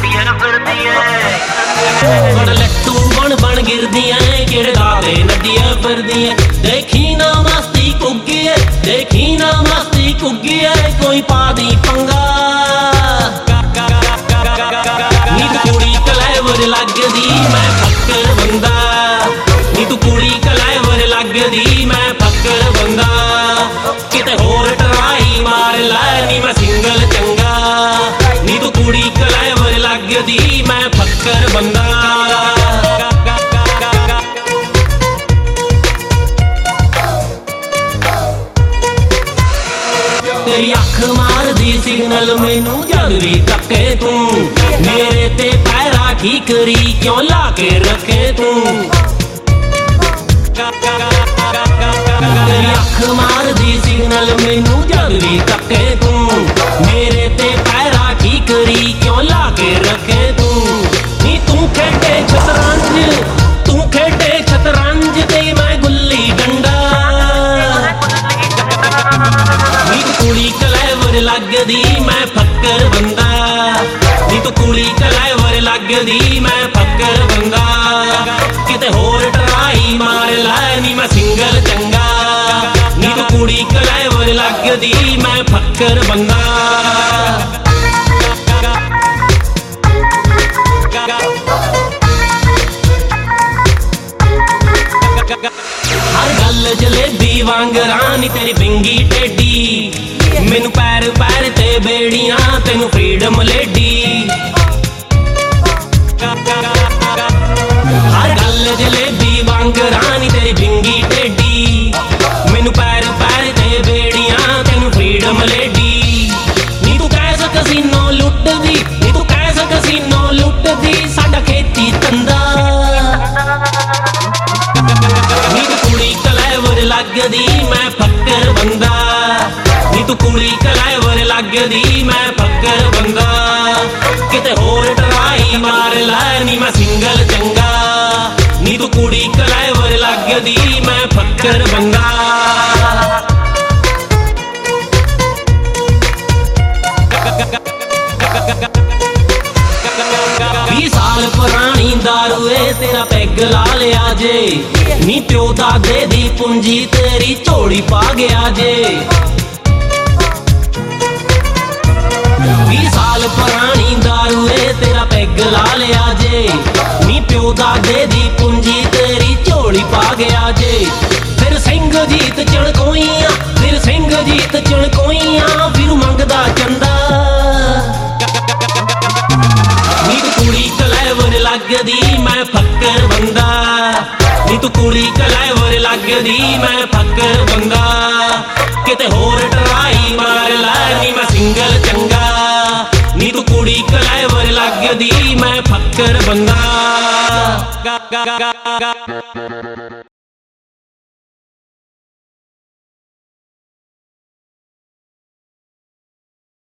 बड़ लट्टू बन बन गिरदियां किड़े दादे नदियां फिरदियां देखी ना मस्ती कुग्गी है देखी ना मस्ती कुग्गी है कोई पादी पंगा नी तू कुड़ी कलैवर लगदी मैं फक्कर बंदा नी तू कुड़ी कलैवर लगदी मैं फक्कर बंदा किते होर ट्राई मार लै नी मैं सिंगल चंगा नी तू कुड़ी कलैवर लगदी मैं फक्कर बंदा तेरी अख मार दी सिग्नल मैनू जद भी तके तू मेरे ते पैरा की करी क्यों ला के रखे तू तेरी अख मार दी सिग्नल मैनू जद भी तके तू मेरे ते पैरा की करी क्यों ला के रखे तू नी तू खेटे शतरंज ते मैं गुल्ली डंडा नी तू कुड़ी कलैवर लगदी मैं फक्कर बंदा नी तू कुड़ी कलैवर लगदी मैं फक्कर बंदा किते होर ट्राई मार लै नी मैं सिंगल चंगा नी तू कुड़ी कलैवर लगदी मैं फक्कर बंदा हर गल जलेबी वांगरा नी तेरी बिंगी टेडी मैनू पैर पैर ते बेड़ियां तेनू फ्रीडम लेडी हर गल जलेबी वांगरा नी तेरी बिंगी टेडी मैनू पैर पैर ते बेड़ियां तेनू फ्रीडम लेडी नी तू कैस कसीनो लुटदी नी तू कैस कसीनो लुटदी साडा खेती तंदा नी तू कुड़ी कलैवर लगदी मैं फक्कर बंदा नी तू कुड़ी कलैवर लगदी मैं फक्कर बंदा किते होर ट्राई मार लै नी मैं सिंगल चंगा नी तू कुड़ी कलैवर लगदी मैं फक्कर बंदा 20 साल पुरानी दारू तेरा पैग ला लिया जे नी प्यो दादे दी पूंजी तेरी झोली पा गया जे 20 साल पुरानी दारू तेरा पैग ला लिया जे नी प्यो दादे दी पूंजी तेरी झोली पा गया जे फिर सिंह जीत चणकोइयां फिर सिंह जीत चणकोइयां फिर मंगदा चंदा नी तू कुड़ी कलैवर लगदी मैं फक्कर बंदा नी तू कुड़ी कलैवर लगदी मैं फक्कर बंदा किते होर ट्राई मार लै नी मैं सिंगल चंगा नी तू कुड़ी कलैवर लगदी मैं फक्कर बंदा